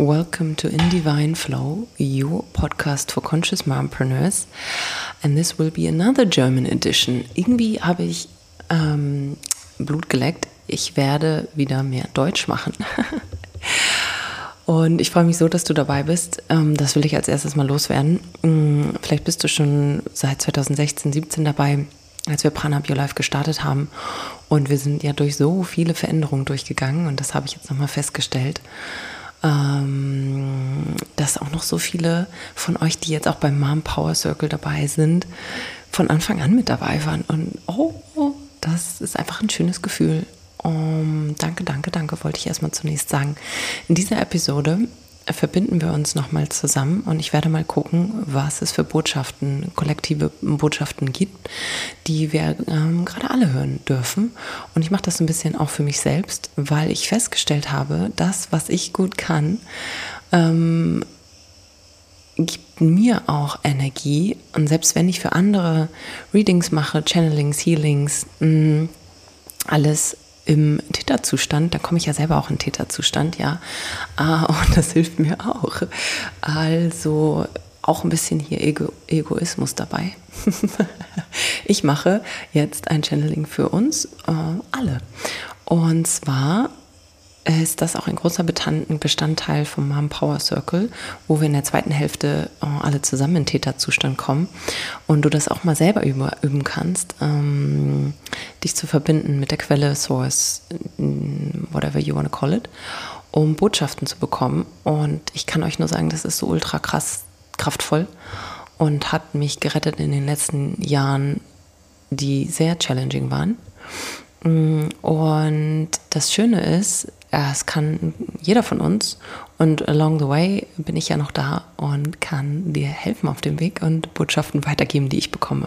welcome to In Divine Flow, your podcast for conscious mompreneurs. And this will be another German edition. Irgendwie habe ich Blut geleckt. Ich werde wieder mehr Deutsch machen. Und ich freue mich so, dass du dabei bist. Das will ich als erstes mal loswerden. Vielleicht bist du schon seit 2016, 17 dabei, als wir Prana Up Your Life gestartet haben. Und wir sind ja durch so viele Veränderungen durchgegangen. Und das habe ich jetzt nochmal festgestellt, dass auch noch so viele von euch, die jetzt auch beim Mom Power Circle dabei sind, von Anfang an mit dabei waren. Und das ist einfach ein schönes Gefühl. Danke, wollte ich erstmal zunächst sagen. In dieser Episode verbinden wir uns nochmal zusammen und ich werde mal gucken, was es für Botschaften, kollektive Botschaften gibt, die wir gerade alle hören dürfen. Und ich mache das ein bisschen auch für mich selbst, weil ich festgestellt habe, das, was ich gut kann, gibt mir auch Energie. Und selbst wenn ich für andere Readings mache, Channelings, Healings, alles im Theta-Zustand, da komme ich ja selber auch in Theta-Zustand, ja, und das hilft mir auch. Also auch ein bisschen hier Egoismus dabei. Ich mache jetzt ein Channeling für uns alle. Und zwar ist das auch ein großer Bestandteil vom Mom Power Circle, wo wir in der zweiten Hälfte alle zusammen in Theta-Zustand kommen und du das auch mal selber üben kannst, dich zu verbinden mit der Quelle, Source, whatever you want to call it, um Botschaften zu bekommen. Und ich kann euch nur sagen, das ist so ultra krass kraftvoll und hat mich gerettet in den letzten Jahren, die sehr challenging waren. Und das Schöne ist, es kann jeder von uns und along the way bin ich ja noch da und kann dir helfen auf dem Weg und Botschaften weitergeben, die ich bekomme.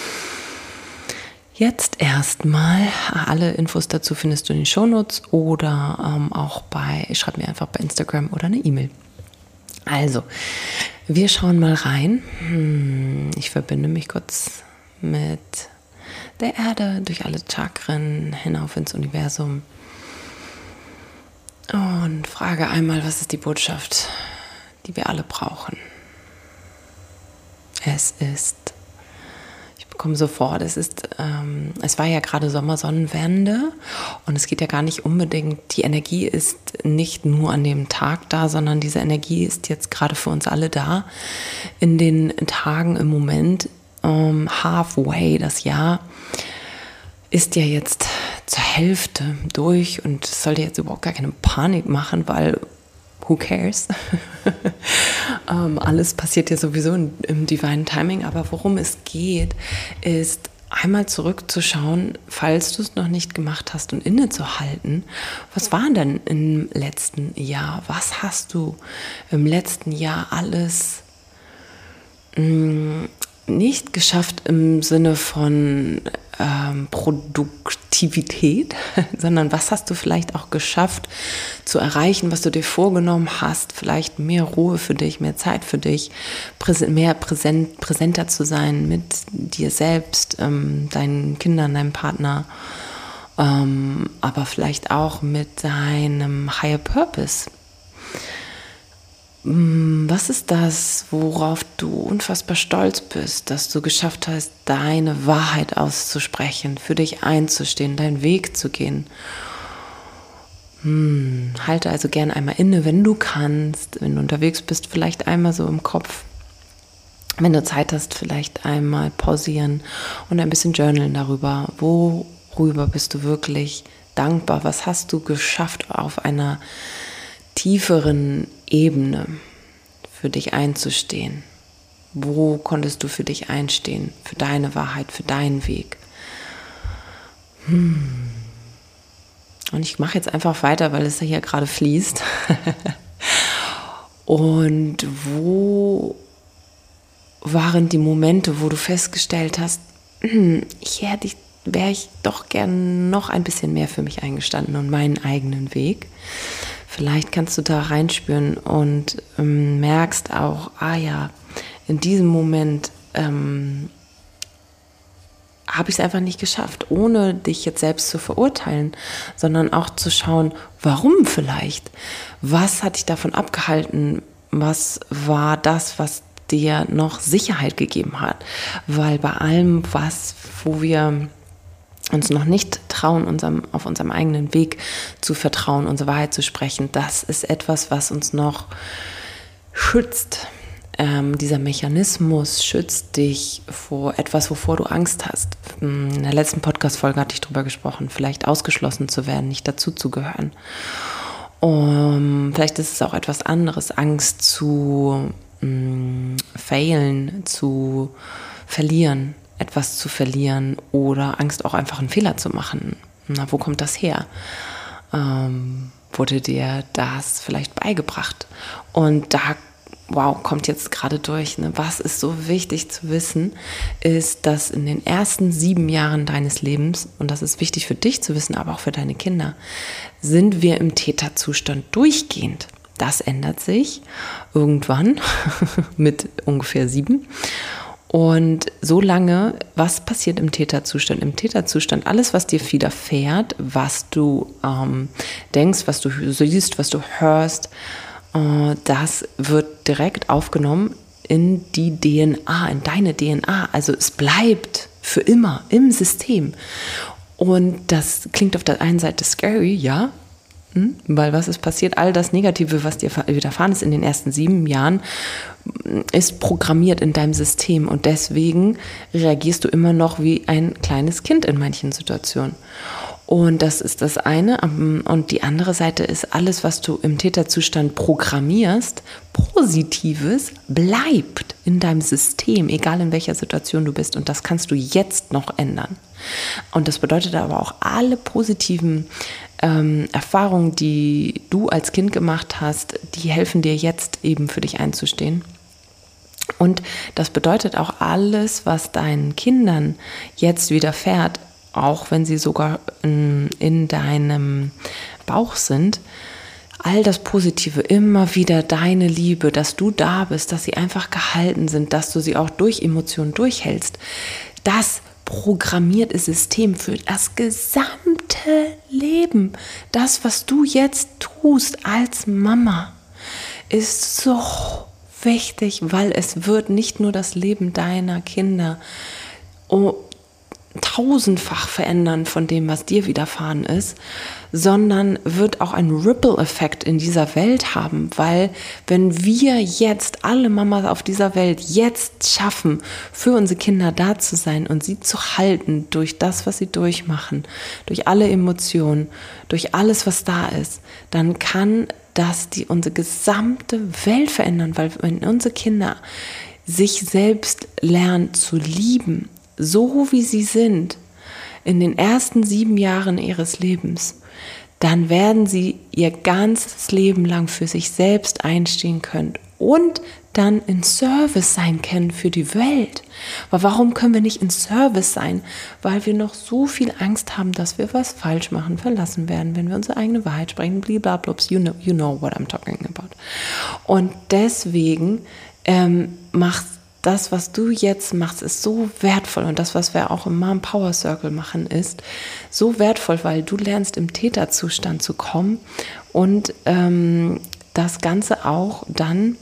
Jetzt erstmal, alle Infos dazu findest du in den Shownotes oder auch schreib mir einfach bei Instagram oder eine E-Mail. Also, wir schauen mal rein. Ich verbinde mich kurz mit der Erde durch alle Chakren hinauf ins Universum. Und frage einmal, was ist die Botschaft, die wir alle brauchen? Ich bekomme sofort, es war ja gerade Sommersonnenwende und es geht ja gar nicht unbedingt, die Energie ist nicht nur an dem Tag da, sondern diese Energie ist jetzt gerade für uns alle da. In den Tagen im Moment, halfway, das Jahr ist ja jetzt zur Hälfte durch und es sollte jetzt überhaupt gar keine Panik machen, weil who cares? Alles passiert ja sowieso im Divine Timing, aber worum es geht, ist einmal zurückzuschauen, falls du es noch nicht gemacht hast und innezuhalten, was war denn im letzten Jahr? Was hast du im letzten Jahr alles nicht geschafft im Sinne von Produktivität, sondern was hast du vielleicht auch geschafft zu erreichen, was du dir vorgenommen hast, vielleicht mehr Ruhe für dich, mehr Zeit für dich, präsenter zu sein mit dir selbst, deinen Kindern, deinem Partner, aber vielleicht auch mit deinem Higher Purpose. Was ist das, worauf du unfassbar stolz bist, dass du geschafft hast, deine Wahrheit auszusprechen, für dich einzustehen, deinen Weg zu gehen? Halte also gerne einmal inne, wenn du kannst, wenn du unterwegs bist, vielleicht einmal so im Kopf. Wenn du Zeit hast, vielleicht einmal pausieren und ein bisschen journalen darüber, worüber bist du wirklich dankbar, was hast du geschafft auf einer tieferen Ebene für dich einzustehen. Wo konntest du für dich einstehen, für deine Wahrheit, für deinen Weg? Und ich mache jetzt einfach weiter, weil es ja hier gerade fließt. Und wo waren die Momente, wo du festgestellt hast, wäre ich doch gern noch ein bisschen mehr für mich eingestanden und meinen eigenen Weg? Vielleicht kannst du da reinspüren und merkst auch, in diesem Moment habe ich es einfach nicht geschafft, ohne dich jetzt selbst zu verurteilen, sondern auch zu schauen, warum vielleicht? Was hat dich davon abgehalten? Was war das, was dir noch Sicherheit gegeben hat? Weil bei allem, wo wir uns noch nicht trauen, auf unserem eigenen Weg zu vertrauen, unsere Wahrheit zu sprechen, das ist etwas, was uns noch schützt. Dieser Mechanismus schützt dich vor etwas, wovor du Angst hast. In der letzten Podcast-Folge hatte ich darüber gesprochen, vielleicht ausgeschlossen zu werden, nicht dazuzugehören. Vielleicht ist es auch etwas anderes, Angst zu failen, zu verlieren, etwas zu verlieren oder Angst auch einfach einen Fehler zu machen. Na, wo kommt das her? Wurde dir das vielleicht beigebracht? Und da kommt jetzt gerade durch. Ne? Was ist so wichtig zu wissen, ist, dass in den ersten 7 Jahren deines Lebens, und das ist wichtig für dich zu wissen, aber auch für deine Kinder, sind wir im Täterzustand durchgehend. Das ändert sich irgendwann mit ungefähr 7. Und so lange, was passiert im Täterzustand? Im Täterzustand, alles, was dir widerfährt, was du denkst, was du siehst, was du hörst, das wird direkt aufgenommen in die DNA, in deine DNA. Also es bleibt für immer im System. Und das klingt auf der einen Seite scary, ja, weil was ist passiert? All das Negative, was dir widerfahren ist in den ersten 7 Jahren, ist programmiert in deinem System. Und deswegen reagierst du immer noch wie ein kleines Kind in manchen Situationen. Und das ist das eine. Und die andere Seite ist, alles, was du im Täterzustand programmierst, Positives, bleibt in deinem System, egal in welcher Situation du bist. Und das kannst du jetzt noch ändern. Und das bedeutet aber auch, alle positiven Erfahrungen, die du als Kind gemacht hast, die helfen dir jetzt eben für dich einzustehen. Und das bedeutet auch, alles, was deinen Kindern jetzt widerfährt, auch wenn sie sogar in deinem Bauch sind, all das Positive, immer wieder deine Liebe, dass du da bist, dass sie einfach gehalten sind, dass du sie auch durch Emotionen durchhältst, das programmiert ist System für das gesamte Leben. Das, was du jetzt tust als Mama, ist so wichtig, weil es wird nicht nur das Leben deiner Kinder tausendfach verändern von dem, was dir widerfahren ist, sondern wird auch einen Ripple-Effekt in dieser Welt haben, weil wenn wir jetzt, alle Mamas auf dieser Welt, jetzt schaffen, für unsere Kinder da zu sein und sie zu halten durch das, was sie durchmachen, durch alle Emotionen, durch alles, was da ist, dann kann das unsere gesamte Welt verändern, weil wenn unsere Kinder sich selbst lernen zu lieben, so wie sie sind, in den ersten 7 Jahren ihres Lebens, dann werden sie ihr ganzes Leben lang für sich selbst einstehen können und dann in Service sein können für die Welt. Aber warum können wir nicht in Service sein? Weil wir noch so viel Angst haben, dass wir was falsch machen, verlassen werden, wenn wir unsere eigene Wahrheit sprechen, blablabla, you know what I'm talking about. Und deswegen macht das, was du jetzt machst, ist so wertvoll, und das, was wir auch im Mom Power Circle machen, ist so wertvoll, weil du lernst, im Täterzustand zu kommen und das Ganze auch dann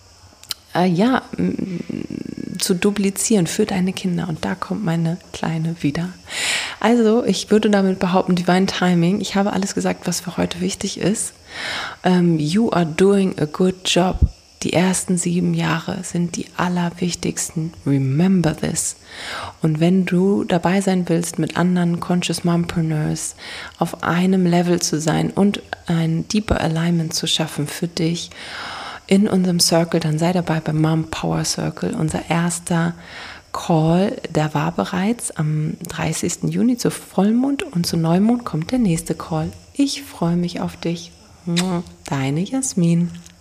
zu duplizieren für deine Kinder. Und da kommt meine Kleine wieder. Also ich würde damit behaupten, Divine Timing, ich habe alles gesagt, was für heute wichtig ist. You are doing a good job. Die ersten 7 Jahre sind die allerwichtigsten. Remember this. Und wenn du dabei sein willst, mit anderen Conscious Mompreneurs auf einem Level zu sein und ein deeper Alignment zu schaffen für dich in unserem Circle, dann sei dabei beim Mom Power Circle. Unser erster Call, der war bereits am 30. Juni zu Vollmond, und zu Neumond kommt der nächste Call. Ich freue mich auf dich. Deine Jasmin.